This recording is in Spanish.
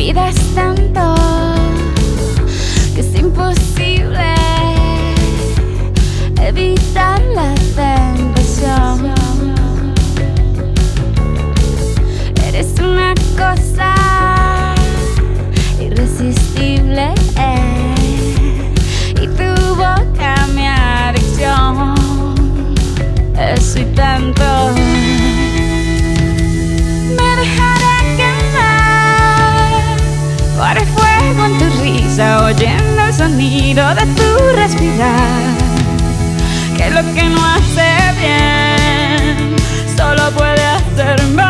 vida es tanto que es imposible evitar la tentación. Eres una cosa irresistible, y tu boca mi adicción. Eso y tanto. Me dejaré quemar por el fuego en tu risa, oyendo el sonido de tu respirar. Que lo que no hace bien solo puede hacer mal.